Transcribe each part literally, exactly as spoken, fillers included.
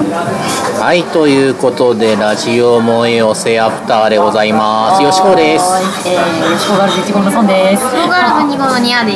はい、ということでラジオ萌え寄せアフターでございます。よしこです。 えー、よしこガールズいち号のソンです。 よしこガールズに号のニアです。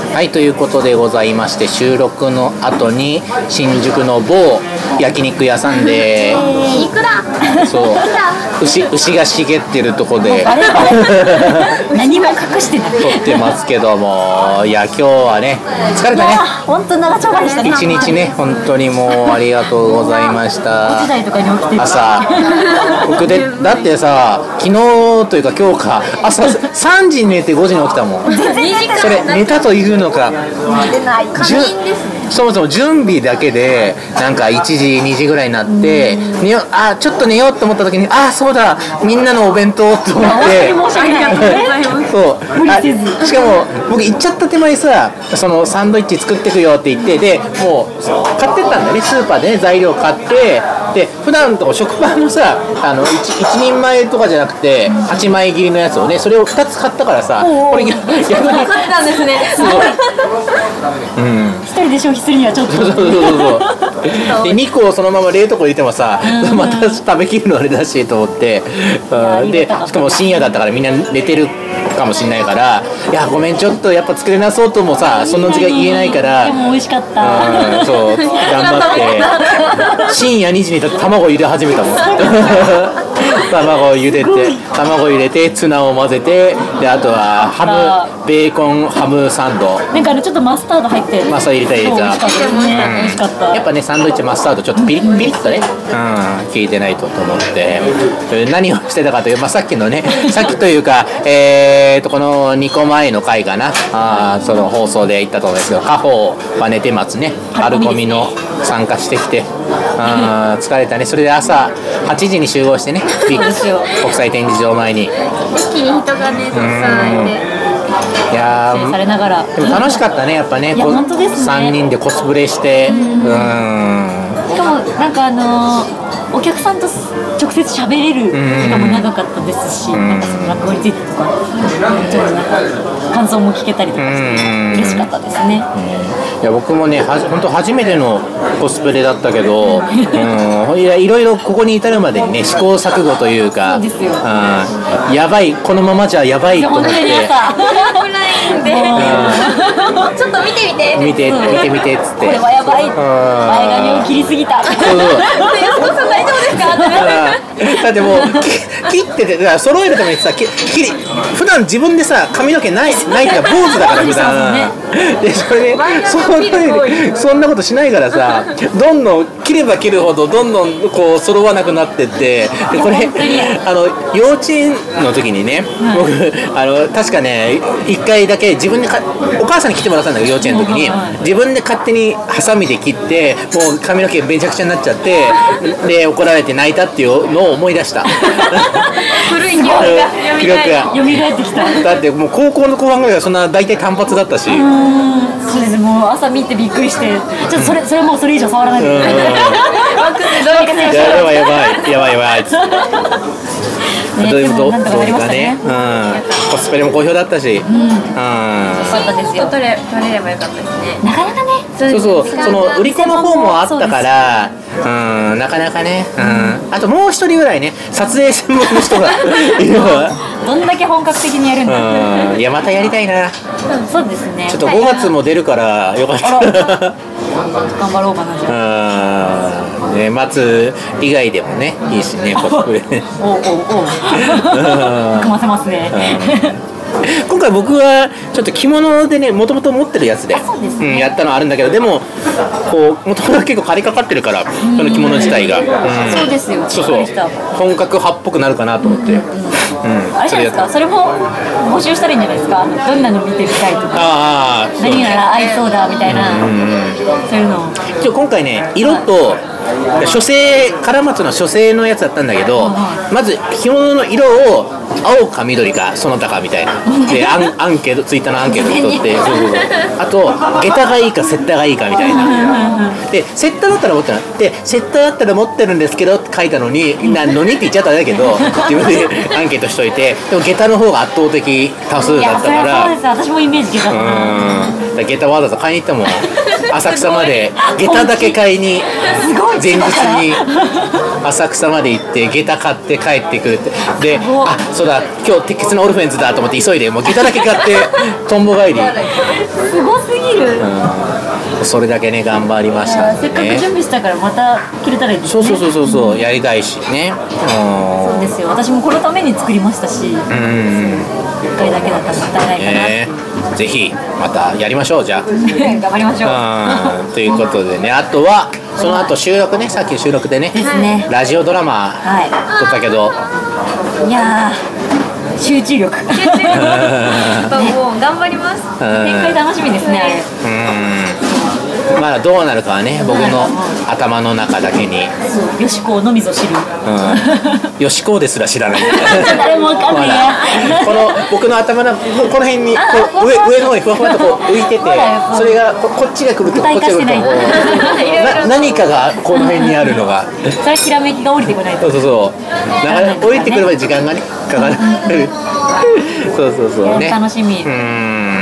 はい、ということでございまして、収録の後に新宿の某焼肉屋さんで、 えー、肉だそう牛, 牛が茂ってるとこで何も隠してない撮ってますけども、いや今日はね疲れたね。 本当長丁場でしたね。 一日ね本当にもうありがとうございました。 ごじ台とかに起きてる朝僕でだってさ、昨日というか今日か朝さんじに寝てごじに起きたもん。それ寝たというのか、 寝てない仮眠ですね。 そもそも準備だけでなんかいちじにじぐらいになって寝よあちょっと寝ようと思った時に、あそうだみんなのお弁当と思って申し訳ないそう無理せず、 しかも僕行っちゃった手前さ、そのサンドイッチ作ってくよって言って、でもう買ってったんだよね、スーパーでね材料買って、で普段と食パンのさあの 1, 一人前とかじゃなくてはちまい切りのやつをね、それをふたつ買ったからさ、これ逆に買ってたんですね。 うん、 一人で消費するにはちょっとそうそうそうそうでにこをそのまま冷凍庫入れてもさ、また食べきるのあれだしと思って、うん、でしかも深夜だったからみんな寝てるかもしれないから、いやごめんちょっとやっぱ作れなそうともさそのうちが言えないから、 でも美味しかった、 うん、そう頑張って深夜にじに卵茹で始めたもん卵を茹でて卵入れてツナを混ぜて、であとはハムベーコンハムサンド、 なんかあのちょっとマスタード入ってマスタード入れた入れた美味しかったですね。美味しかった。 やっぱねサンドイッチマスタードちょっとピリッピリッとね、うん、効いてないとと思って、何をしてたかという、まあ、さっきのねさっきというかえーとこのにこまえの回かな、あその放送で言ったと思うんですけど、家宝は寝て待つね春コミの参加してきて、あ疲れたね。それで朝はちじに集合してね、国際展示場前に一気に人がねたくさんいて、 いやーされながらでも楽しかったねやっぱね。 いや本当ですね。 さんにんでコスプレして、うん、 しかもなんかあのーお客さんと直接喋れる時間も長かったですし、なんかその落語についてとかちょっとなんか感想も聞けたりとかして嬉しかったですね。 いや僕もねは本当初めてのコスプレだったけど、うん、いやいろいろここに至るまでにね試行錯誤というか、 そうですよ、 うん、やばいこのままじゃやばいと思って、 オフラインでちょっと見てみて見て見て見てっつってこれはやばい、前髪を切りすぎた、 そうそう安子さん大丈夫ですかってだってもう切っててだから揃えるためにさ、き切り普段自分でさ髪の毛ないないから坊主だから普段でそれでそそんなことしないからさ、どんどん切れば切るほどどんどんこう揃わなくなってって、でこれあの幼稚園の時にね、僕あの確かね一回だけ自分でかお母さんに切ってもらったんだけど、幼稚園の時に自分で勝手にハサミで切ってもう髪の毛めちゃくちゃになっちゃって、で怒られて泣いたっていうのを思い出した古い記憶が記憶が蘇ってきた。 だってもう高校の後半ぐらいはそんな大体単発だったし、 うーんそうです。もう朝見てびっくりして、ちょっとそれそれもうそれ以上触らないでください。どうにかせよ。 やばいやばいやばいやばいっつってね、 どういうどうなんとかなりましたね。 うん、コスプレも好評だったし、うん、うん、 よかったですよ。 取れ取れればよかったですね。 なかなかね。 そうそうその売り子の方もあったから、うん、なかなかね、うん、あともう一人ぐらいね撮影専門の人がいるわどんだけ本格的にやるんだ。 うん、いやまたやりたいな。 そうですね。 ちょっとごがつも出るからよかった頑張ろうかなじゃあ。 うん、ね、松以外でもねいいしねコスプレおうおうおう組ませますね。 今回僕はちょっと着物でねもともと持ってるやつで、 そうですね、 うん、やったのはあるんだけど、でもこうもともと結構借りかかってるからこの着物自体が、うん、 そうですよ。 そうそう本格派っぽくなるかなと思って、うんうん、 あれじゃないですか、それも募集したらいいんじゃないですか。どんなの見てみたいとか、 ああ何なら合いそうだみたいな、うんうん、そういうのを一応今回ね色と書生カラマツの書生のやつだったんだけど、まず着物の色を青か緑かその他かみたいなでアン、アンケートツイッターのアンケートに取ってそうそうそう、あと下駄がいいかセッターがいいかみたいなでセッターだったら持ってないでセッターだったら持ってるんですけどって書いたのになのにって言っちゃったんだけど自分でアンケートしといて、でも下駄の方が圧倒的多数だったから、 いやそれはそうです。私もイメージ下駄だな。 うん、下駄わざわざ買いに行ったもん浅草まで下駄だけ買いに前日に浅草まで行って下駄買って帰ってくるってで、あ、そうだ今日鉄血のオルフェンズだと思って急いでもう下駄だけ買ってとんぼ帰り。 すごすぎる、 うん、それだけね頑張りましたね。 せっかく準備したからまた着れたらいいですね。 そうそうそうそう、うん、やりたいしね。 そうですよ、私もこのために作りましたし、うん、いっかいだけだったらもったいないかな、えー、ぜひまたやりましょうじゃあ頑張りましょう、 うん、ということでね、あとはその後収録ね、さっき収録でね、 ですね、 ラジオドラマ撮ったけど、 はい、いやー集中力集中力やっぱもう頑張ります。 展開楽しみですね、あれ。 うん、まだどうなるかはね、僕の頭の中だけに。 そう、よしこのみぞ知る。 うん、よしこですら知らない。 誰もわかんないや。 この僕の頭のこの辺にこう上上の方にふわふわとこう浮いてて、それがここっちが来るとこっちが来るとな何かがこの辺にあるのが。 それひらめきが降りてこないと。 そうそうそう。なかなか降りてくるまで時間がねかかる。そうそうそうね。 楽しみ。うん。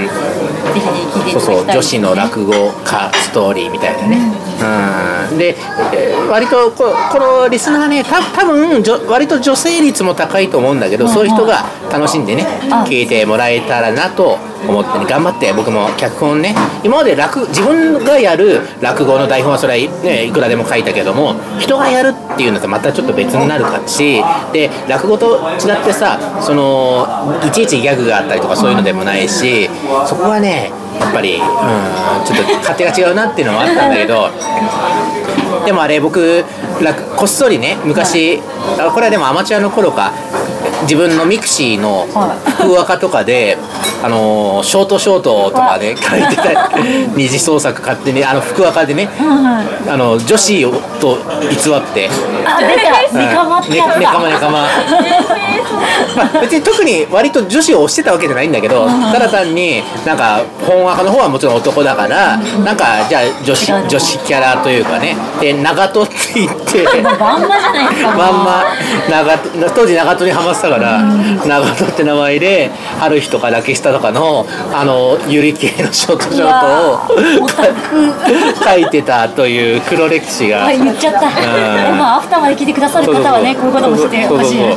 ぜひね聞いていただきたいですね。そうそう、女子の落語家ストーリーみたいなね。うん。で、えー、割とここのリスナーね、た多分割と女性率も高いと思うんだけど、うん、そういう人が楽しんでね聞いてもらえたらなと思ってね、頑張って僕も脚本ね、今まで落自分がやる落語の台本はそれはねいくらでも書いたけども、人がやるっていうのとまたちょっと別になるかし、で落語と違ってさ、そのいちいちギャグがあったりとかそういうのでもないし、そこはねやっぱり、うん、ちょっと勝手が違うなっていうのもあったんだけど、でもあれ僕こっそりね昔、これはでもアマチュアの頃か、自分のミクシーの福岡とかで、あのショートショートとかで書いてた二次創作勝手にあの福岡でね、あの女子と偽ってあ出たネカマってやつだ、 ネカマネカマまあ別に特に割と女子を推してたわけじゃないんだけど、ただ単になんか本赤の方はもちろん男だから、なんかじゃあ女子女子キャラというかね、で長門って言ってまんまじゃないですか、 まんま長当時長門にハマってたから長門って名前で春日とかラキスタとかのあのゆり系のショートショートを書いてたという黒歴史が、 言っちゃった、うん、まあアフターまで聞いてくださる方はね、こういうことも知ってほしいなって。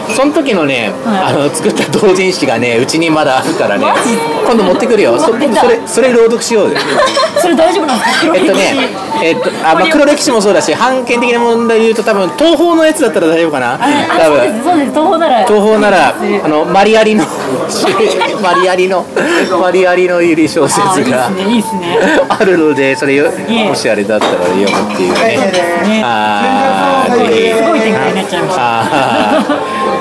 その時のね、あの作った同人誌がねうちにまだあるからね、今度持ってくるよ。そ, それそれ朗読しようでそれ大丈夫なんですか？ えっとねえっとあ、まあ、黒歴史もそうだし、判権的な問題で言うと多分東宝のやつだったら大丈夫かな。多分そうですそうです、東宝なら東宝ならあのマリアリのマリアリのマリアリのゆり小説があるので、それもしあれだったら読むっていうね。ああ、ぜひ。 すごい展開になっちゃいました。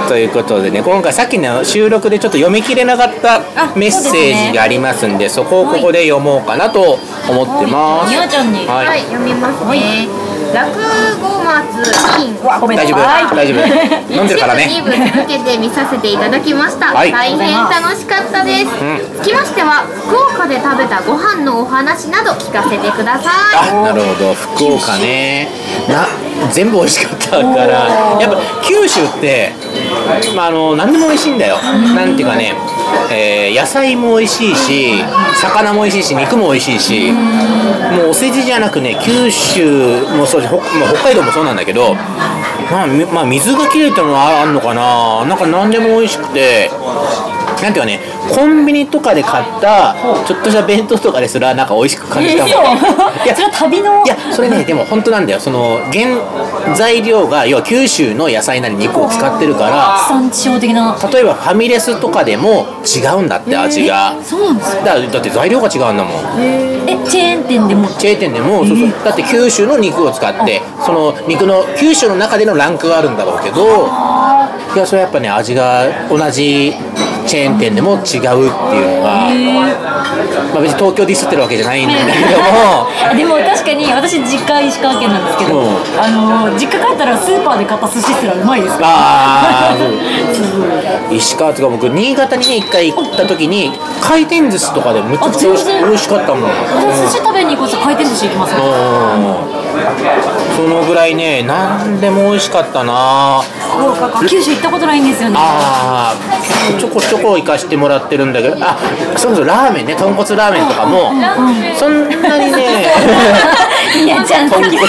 ということでね、今回さっきの収録でちょっと読み切れなかったメッセージがありますんで、そこをここで読もうかなと思ってます。 みやちゃんに、 はい、はい、読みますね。落語松金、 大丈夫大丈夫飲んでるからね。 一部二部続けて見させていただきました、はい、大変楽しかったです、うん、つきましては福岡で食べたご飯のお話など聞かせてください。 あ、なるほど、福岡ね、な全部美味しかったから、やっぱ九州って、まあ、あの何でも美味しいんだよ。なんていうかね、えー、野菜も美味しいし、魚も美味しいし、肉も美味しいし、もうお世辞じゃなくね、九州もそうし、北海道もそうなんだけど、まあ、まあ、水がきれいってのはあるのかな、なんか何でも美味しくて、なんていうかね、コンビニとかで買ったちょっとした弁当とかですらなんか美味しく感じたもん。 いや、それは旅のいや、それね、でも本当なんだよ。その原材料が要は九州の野菜なり肉を使ってるから、 地産地消的な。 例えばファミレスとかでも違うんだって味が。 そうなんですか。 だ, だって材料が違うんだもん。 え、チェーン店でもチェーン店でも、そうそう、だって九州の肉を使って、その肉の九州の中でのランクがあるんだろうけど、いや、それやっぱね、味が同じチェーン店でも違うっていうのが、まあ、別に東京ディスってるわけじゃないんだけどもでも確かに私実家石川県なんですけど、うん、あの実家帰ったらスーパーで買った寿司すらうまいです。 ああ石川とか僕新潟にね一回行った時に回転寿司とかでめちゃくちゃ美味しかったもん。 寿司食べに行こうと回転寿司行きますね。 そのぐらいね、何でも美味しかったな。 九州行ったことないんですよね。 ああ、ちょこちょとこ行かしてもらってるんだけど、あ、そもそもラーメンね、豚骨ラーメンとかもそんなにねいやちゃんと豚骨、 で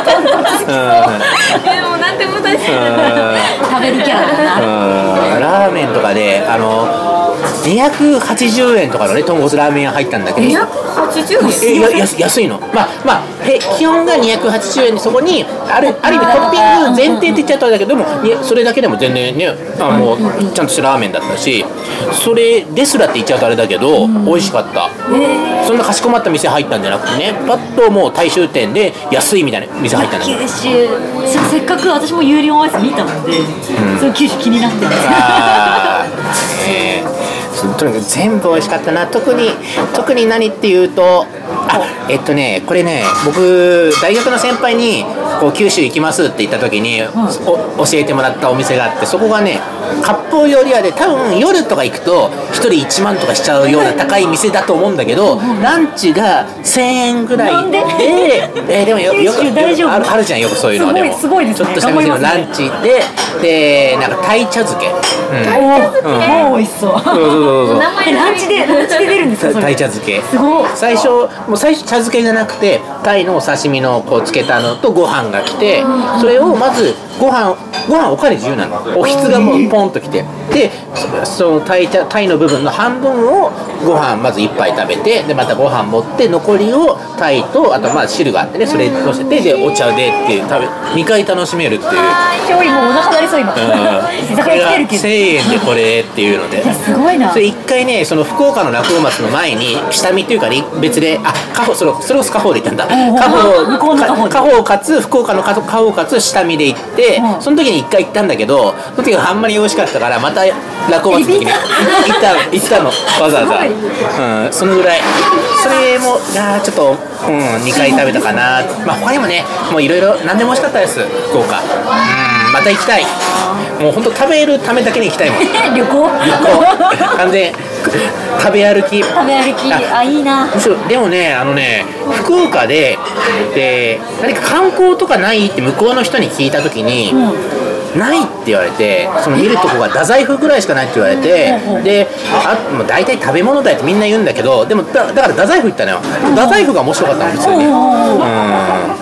もなんても大好き食べるキャラだな。 ラーメンとかであのにひゃくはちじゅうえんとかのね豚骨ラーメン屋入ったんだけど、 にひゃくはちじゅうえん、 えや安安いの、まあまあへ基本がにひゃくはちじゅうえんで、そこにあるある意味トッピング前提って言っちゃったんだけども、いやそれだけでも全然ね、あもうちゃんとしたラーメンだったし、それですらって言っちゃうとあれだけど、うん、美味しかった、えー、そんなかしこまった店入ったんじゃなくてね、パッともう大衆店で安いみたいな店入ったんだけど、 九州せっかく私も有料アイス見たので、うん、その九州気になってるんですよ。 えー、とにかく全部美味しかったな。特に特に何っていうと、あえっとねこれね、僕大学の先輩にこう九州行きますって言った時に、うん、教えてもらったお店があって、そこがね割烹料理屋で、多分夜とか行くとひとりいちまんとかしちゃうような高い店だと思うんだけど、ランチがせんえんぐらいで、えー、でもよよくあるあるじゃん、よくそういうの。でもすごいですね、 ちょっとした店のランチで、でなんか鯛茶漬け、うん、 もう美味しそう。そうそうそうそう。ランチでランチで出るんですか？ 鯛茶漬け。 すごい。 最初もう最初茶漬けじゃなくて、鯛のお刺身のこうつけたのとご飯が来て、それをまずご飯ご飯おかわり自由なの。おひつがもうポンと来て、でその鯛茶鯛の部分の半分をご飯まず一杯食べて、でまたご飯持って残りを鯛と、あとまあ汁があってね、それ乗せて、でお茶でっていう食べにかい楽しめるっていう。 今日もうお腹鳴りそう今。居酒屋来てるけど。 せんえんでこれっていうので。 すごいな。 それ一回ね、その福岡の落語松の前に下見っていうか別で、あ、家宝、それそれこそ家宝で行ったんだ。家宝、 向こうの家宝。 家宝かつ福岡の家宝かつ下見で行って、その時に一回行ったんだけど、その時があんまり美味しかったから、また落語松の時に行った行ったのわざわざ。うん、そのぐらい。それもあちょっと、うん、にかい食べたかな。まあ他にもね、もういろいろ何でも美味しかったです、福岡。うん、また行きたい。もう本当食べるためだけに行きたいもん。 旅行？旅行。完全食べ歩き。 食べ歩き。あ、いいな。 でもね、あのね、福岡でで何か観光とかないって向こうの人に聞いたときに。うん、ないって言われて、その見るとこが太宰府ぐらいしかないって言われて、で、あもう大体食べ物だよってみんな言うんだけど、でも だ, だから太宰府行ったのよ。太宰府が面白かったんですよね。うん。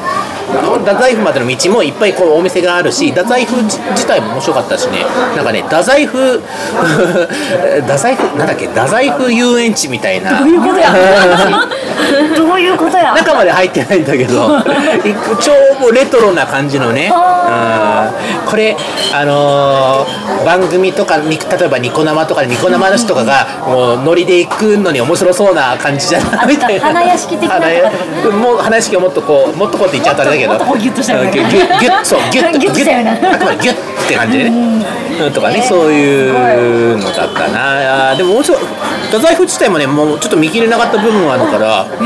太宰府までの道もいっぱいこうお店があるし、太宰府自体も面白かったしね、なんかね、太宰府太宰府なんだっけ、太宰府遊園地みたいな。 どういうことやどういうことや中まで入ってないんだけど超もうレトロな感じのね、うん、これあのー、番組とかに例えばニコ生とかでニコ生の人とかがもうノリで行くのに面白そうな感じじゃないみたいな。 花屋敷的なもう花屋敷をもっとこうもっとこうって言っちゃったんだけど、 もっとこうギュッとしたよね。 ギュッギュッそうギュッとギュッあくまでギュッって感じでね、うん、とかね、そういうのだったな。でも面白い。太宰府自体もね、もうちょっと見切れなかった部分があるから、うん、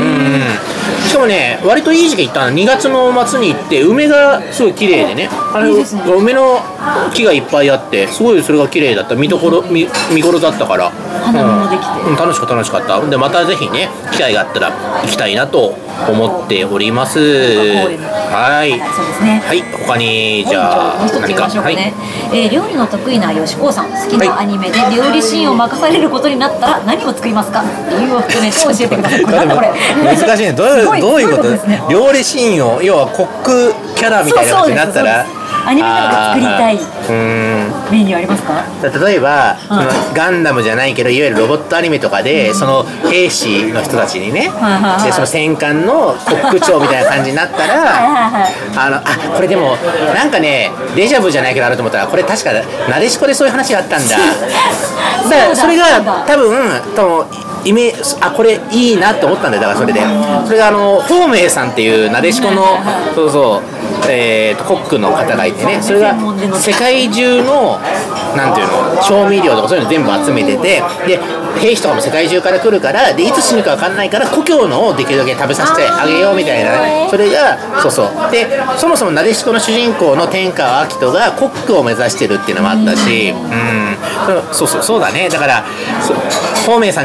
しかもね、割といい時期行ったの。にがつの末に行って、梅がすごい綺麗でね、あれ、いいですね、梅の木がいっぱいあって、すごいそれが綺麗だった。見どころ 見, 見頃だったから、 花見もできて、 うん、楽しかった楽しかった。でまたぜひね、機会があったら行きたいなと思っております。はい、 そうですね。 はい、他にじゃあもう一つ言いましょうかね。はい、えー、料理の得意な吉高さん、好きなアニメで料理シーンを任されることになったら何を作りますか？理由を含めて教えてください。これこれ難しいね。どういうどういうこと？料理シーンを要はコックキャラみたいな感じになったら。 アニメなどで作りたいメニューありますか？ 例えば、そのガンダムじゃないけどいわゆるロボットアニメとかで、その兵士の人たちにね、でその戦艦のコック長みたいな感じになったらあのあこれでもなんかねデジャブじゃないけどあると思ったら、これ確かなでしこでそういう話があったんだ。だからそれが多分多分イメあこれいいなって思ったんだよ。だからそれでそれがあの孔明さんっていうなでしこのそうそうえー、とコックの方がいてね、それが世界中のなんていうの調味料とかそういうの全部集めてて、で兵士とかも世界中から来るから、でいつ死ぬか分かんないから故郷のをできるだけ食べさせてあげようみたいなね、それがそうそうで、そもそもなでしこの主人公の天川明人がコックを目指してるっていうのもあったし、うん、そうそうそうだね。だから孔明さんじゃないけど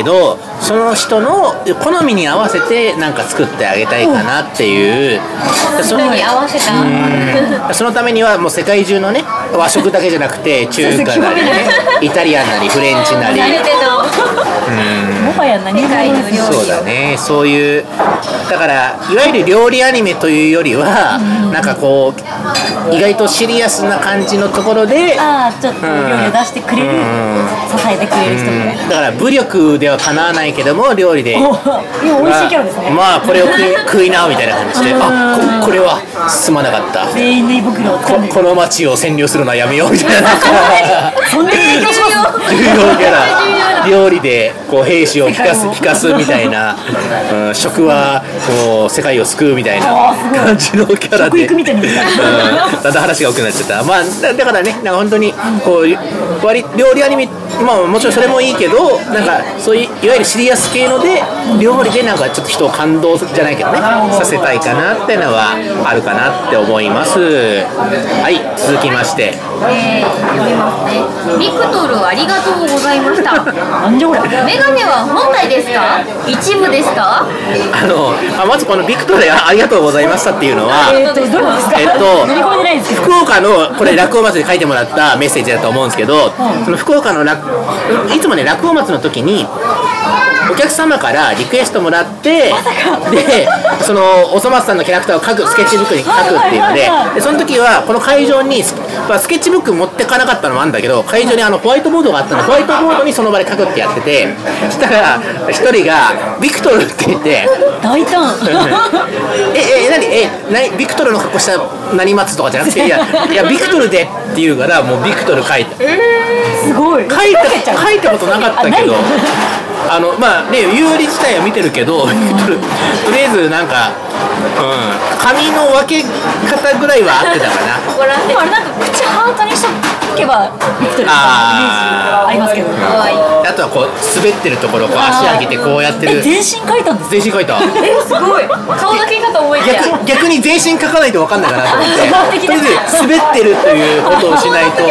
ど、その人の好みに合わせてなんか作ってあげたいかなっていう、 それに合わせた、 うん、そのためにはもう世界中のね和食だけじゃなくて中華なりねイタリアンなりフレンチなり、 うん、もはや何世界の料理を、 そうだね、そういうだからいわゆる料理アニメというよりは、うん、なんかこう意外とシリアスな感じのところで、 あちょっと料理を出してくれる、うん、支えてくれる人みたいな、 だから武力ではかなわないけども料理で、 お美味しいキャラですね、 まあこれを食い、食いなみたいな感じで、あ こ, これは進まなかった、 全員の胃袋を掴んでこ, この町を占領するのはやめようみたいなそんなに重要キャラ料理でこう兵士を引かす引かすみたいな、うん、食はこう世界を救うみたいな感じのキャラで、 食育みたいな、うん、 だんだん話が多くなっちゃった。まあ だ, だからね、なんか本当にこう割料理アニメ、まあもちろんそれもいいけど、なんかそういういわゆるシリアス系ので料理でなんかちょっと人を感動じゃないけどねさせたいかなっていうのはあるかなって思います。はい、続きまして、 えー、読みますね。ビクトルありがとうございました。 なんじゃこれ。 メガネは本体ですか？一部ですか？ あのあまずこのビクトルありがとうございましたっていうのは、 えー、とどうですか？ えっと乗り込めてないんですけど、 福岡のこれ落語祭りで書いてもらったメッセージだと思うんですけど、うん、その福岡の落いつもね落語祭りの時にお客様からリクエストもらって、でそのおそ松さんのキャラクターを描くスケッチブックに描くっていうので、でその時はこの会場にスケッチブック持ってかなかったのもあるんだけど、会場にあのホワイトボードがあったのでホワイトボードにその場で描くってやってて、そしたら一人がビクトルって言って大胆ええ何え何ビクトルの格好した何松とかじゃなくて、いやいやビクトルでって言うからもうビクトル描いた、えー、すごい描いた描いたことなかったけど、あのまあね有利自体は見てるけど、うん、とりあえずなんか、うん、髪の分け方ぐらいは合ってたかな。 でもあれなんか口ハートにしとけばビクトルのイメージありますけど、 あとはこう滑ってるところこう足上げてこうやってる。 全身描いたんです全身描いた。 えすごい顔だけかと思いきや逆, 逆に全身描かないと分かんないかなと思ってとりあえず滑ってるということをしないと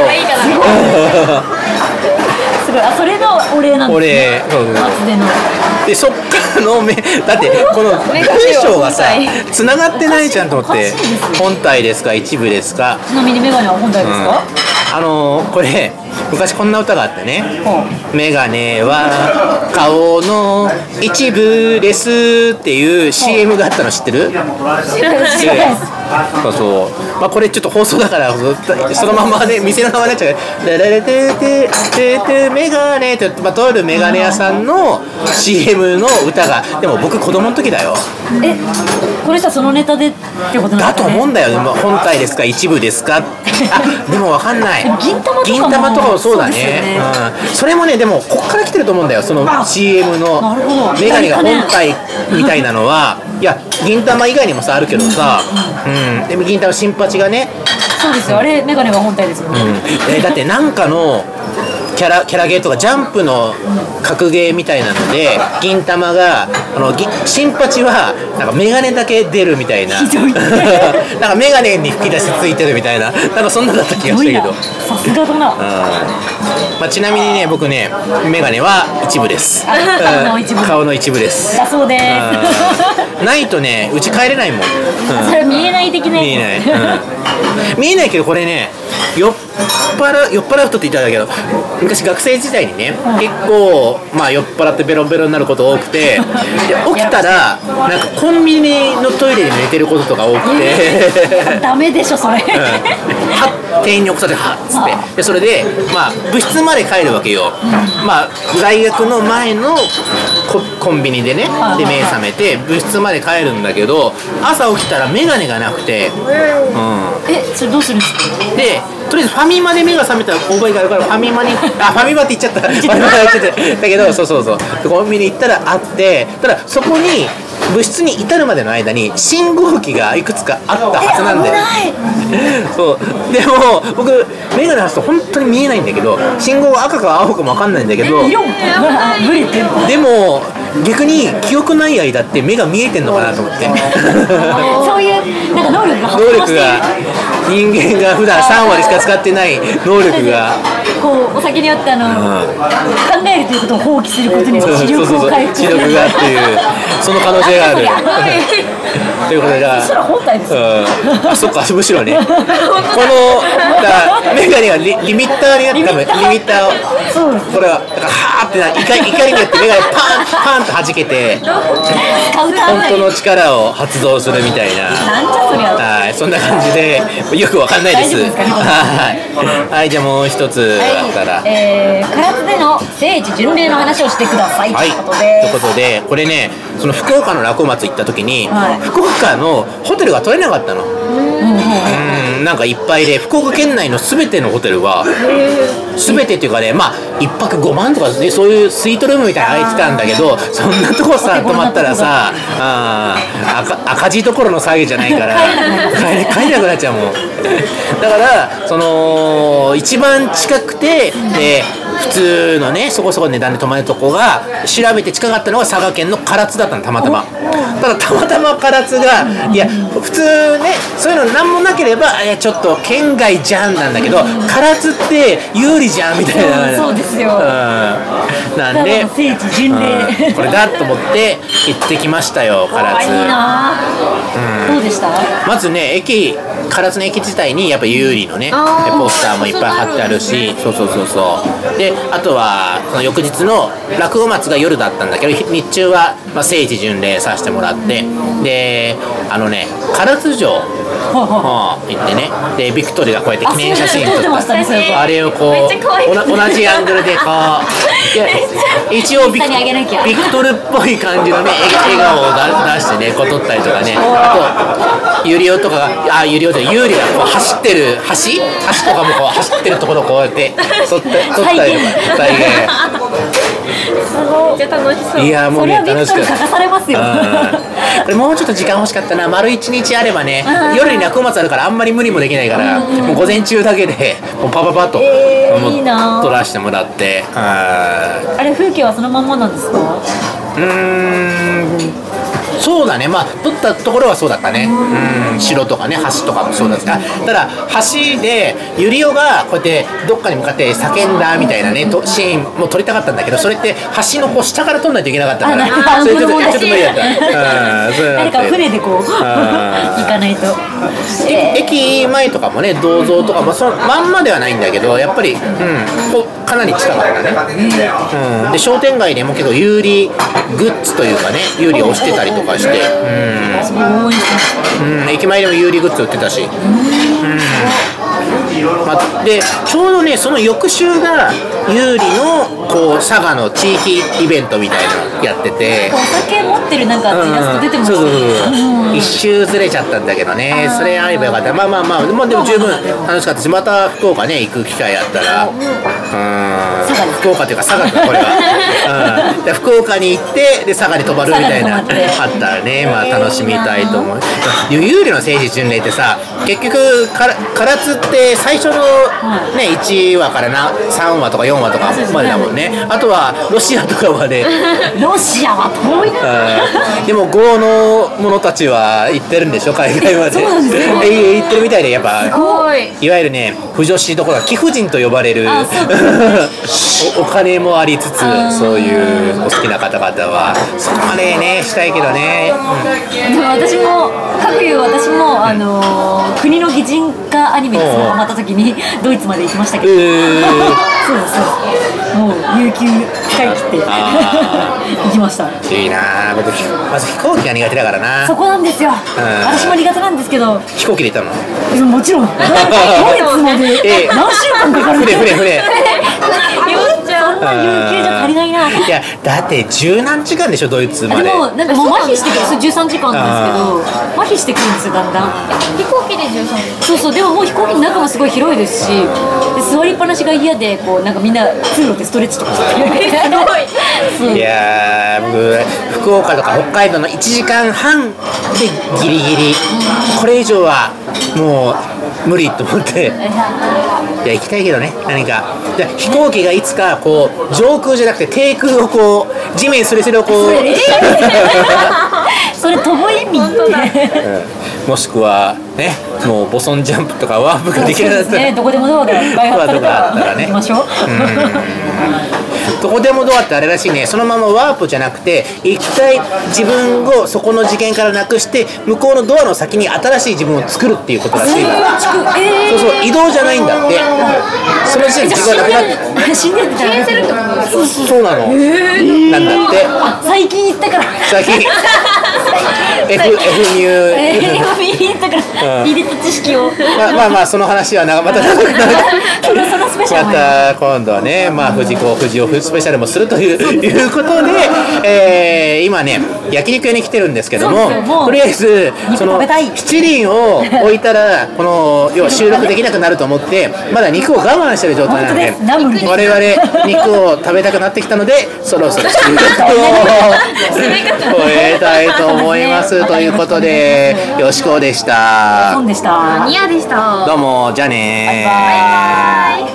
すごい、あそれのお礼なんですね。お礼、松でのでそっからの目だってこの文章がさつながってないじゃんと思って、本体ですか一部ですか。 ちなみにメガネは本体ですか？ うん、あのー、これ昔こんな歌があってね、うん、メガネは顔の一部ですっていう シーエム があったの知ってる？知らないです。そうそう、まあ、これちょっと放送だからそのままね店の名前になっちゃう。レレレテテテテメガネって、まあ、とあるメガネ屋さんの シーエム の歌が、でも僕子供の時だよ。 え、これさそのネタでってことなんですかね。 だと思うんだよね。本体ですか一部ですか。あでも分かんない。 銀玉とかも銀玉とかもそうだね。そうですよね、うん、それもねでもこっから来てると思うんだよ、その シーエム のメガネが本体みたいなのは。いや銀玉以外にもさあるけどさ、うん、でも銀玉新八がね、 そうですよ、あれメガネが本体ですよね、うん、 えー、だってなんかのキャラキャラゲーとかジャンプの格ゲーみたいなので銀玉があの新八はなんかメガネだけ出るみたいななんかメガネに吹き出しついてるみたいな、なんかそんなだった気がしたけど、 さすがだな、うん、 まあ、ちなみにね僕ねメガネは一部です。顔の一部顔の一部です。 だそうです。 ないとねうち帰れないもん、うん、 それ見えない的な見えない、うん、見えないけどこれね酔っ払酔っ払う人って言ったんだけど、昔学生時代にね、うん、結構まあ酔っ払ってベロベロになること多くて、で起きたらなんかコンビニのトイレで寝てることとか多くてダメでしょそれ、うん、 は店員に起こされてはっつってでそれでまあ部室まで帰るわけよ、うん、まあ大学の前の コ, コンビニでねで目覚めて部室まで帰るんだけど、朝起きたらメガネがなくて、うん、 えそれどうするんですか。 でとりあえずファミマで目が覚めた覚えがあるからファミマにあファミマって言っちゃったファミマって言っちゃっただけどそうそうそうコンビニ行ったらあって、ただそこに部室に至るまでの間に信号機がいくつかあったはずなんだよ。そうでも僕メガネ外すと本当に見えないんだけど、信号が赤か青かも分かんないんだけど、 色もブレてるの。 でも逆に記憶ない間って目が見えてんのかなと思ってそういうなんか能力が発動している、 能力が人間が普段さん割しか使ってない能力がこうお酒によってあの、うん、考えるということを放棄することによって視力を回復する。 視力がっていうその可能性がある。ということでじゃあ。 そしたら本体ですよ。 うん、あそっかむしろね。このだメガネが リ, リミッターになって多分リミッターをこれはだからはーってな怒り怒りによってメガネパンパンと弾けて本当の力を発動するみたいな。 なんじゃそりゃ。 はい、そんな感じでよくわかんないです。はい、はい、じゃあもう一つあったら、 はい、えー、唐津での聖地巡礼の話をしてください、 はい、 ということでということでこれねその福岡の楽尾松行った時に、はい、福岡のホテルが取れなかったの。うん、なんかいっぱいで福岡県内のすべてのホテルはすべてっていうかね、まあいっぱくごまんとかね、そういうスイートルームみたいなの空いてたんだけど、そんなとこさ泊まったらさあ赤, 赤字どころの騒ぎじゃないから帰れなくなっちゃうもん。だからその一番近くてで普通のねそこそこ値段で泊まるとこが調べて近かったのが佐賀県の唐津だったのたまたま。ただたまたま唐津がいや普通ねそういうのなんもなければいやちょっと県外じゃんなんだけど唐津って有利じゃんみたいな。 そうですよ、うん、 なんで聖地巡礼、 うん、これだと思って行ってきましたよ唐津。 いいな、うん、どうでした？ まずね駅唐津の駅自体にやっぱ有利のねポスターもいっぱい貼ってあるし、そうそうそうそうであとはその翌日の落語松が夜だったんだけど日中はまあ聖地巡礼させてもらってであのね唐津城行ってねでビクトリーがこうやって記念写真撮った、ね、あれをこう同じアングルでこういや一応ビク, ビクトルっぽい感じのね笑顔を出してねこう撮ったりとかねあとユリオとかがあユリオじゃユーリがこう走ってる橋橋とかもこう走ってるところをこうやって撮った撮ったりとか再現すごいめっちゃ楽しそう。 いやもうね楽しくそれはビクトル書かされますよ。 これもうちょっと時間欲しかったな丸一日あればね夜に落語松あるからあんまり無理もできないからもう午前中だけでもうパパパッと、 えー、いいな撮らせてもらってああれ風景はそのまんまなんですか？ うーんそうだねまあ撮ったところはそうだったねうん城とかね橋とかもそうだった。ただ橋でユリオがこうやってどっかに向かって叫んだみたいなねとシーンも撮りたかったんだけどそれって橋のこう下から撮んないといけなかったからそれちょっとちょっと無理だった何か船でこう行かないと駅前とかもね銅像とかもそのまんまではないんだけどやっぱり、うん、こうかなり近かったね、うん、で商店街でも結構有利グッズというかね有利を押してたりとかして、うんうん、駅前でも有利グッズ売ってたし、うんまあ、でちょうどねその翌週が有利のこう佐賀の地域イベントみたいなのやっててお酒持ってるなんかイラスト出てますね、うん、そうそうそう、 うん、一周ずれちゃったんだけどねそれあればよかったまあまあまあ、まあ、でも十分楽しかったしまた福岡ね行く機会あったらうん福岡っていうか佐賀かこれは、うん、で福岡に行ってで佐賀に泊まるみたいなあったらねまあ楽しみたいと思う。有利の聖地巡礼ってさ結局から唐津って最初の、ね、いちわからなさんわとかよんわとかまでだもんね。あとはロシアとかまでロシアは遠いな。 でも豪の者たちは行ってるんでしょ海外まで。そうなんですか。行ってるみたいでやっぱいわゆるね不女子どころか貴婦人と呼ばれるお, お金もありつつそういうお好きな方々はそこまでねしたいけどね、 うん、でも私も各いう私も、あのー、国の擬人化アニメにハマった時にドイツまで行きましたけど、えー、そうそうもう有給使い切って行きました。 いいな僕まず飛行機が苦手だからな。 そこなんですよ、うん、私も苦手なんですけど。 飛行機で行ったの？もちろんドイツまで何週間かかるんですか？ 船船船そんな有給じゃ足りないな。 いやだって十何時間でしょドイツまで。 でもなんかもう麻痺してくるじゅうさんじかんなんですけど麻痺してくるんですよだんだん。 飛行機でじゅうさんじかん。 そうそうでももう飛行機の中もすごい広いですしで座りっぱなしが嫌でこうなんかみんな通路でストレッチとかしてる。 すごい。 いや僕福岡とか北海道のいちじかんはんでギリギリこれ以上はもう無理と思っていや行きたいけどね何かで飛行機がいつかこう上空じゃなくて低空をこう地面すれすれをこうそれ飛ぶ意味うんもしくはねもうボソンジャンプとかワープができるやつね、どこでもドアが開発されたら行きましょう。 どこでもドアってあれらしいね、そのままワープじゃなくて一回自分をそこの次元からなくして向こうのドアの先に新しい自分を作るっていうことらしいから、 えー、 そうそう移動じゃないんだって、その時点で自分はなくなって死んでる消えてるってことそうそうなの、えー、なんだって最近言ったから最近 F, F ミュー F ミュー言ったから、うん、入れた知識をまあまあまあその話はなまた長くなるまた今度はね、まあ、藤子藤尾スペシャルもするという、いうことで、えー、今ね焼肉屋に来てるんですけども、とりあえずその七輪を置いたらこの要は収録できなくなると思ってまだ肉を我慢してる状態なので我々肉を食べたくなってきたのでそろそろ収録を終えたいと思いますということでよしこでした。 でした。 ニアでした。 どうもじゃあねー。 バイバイ。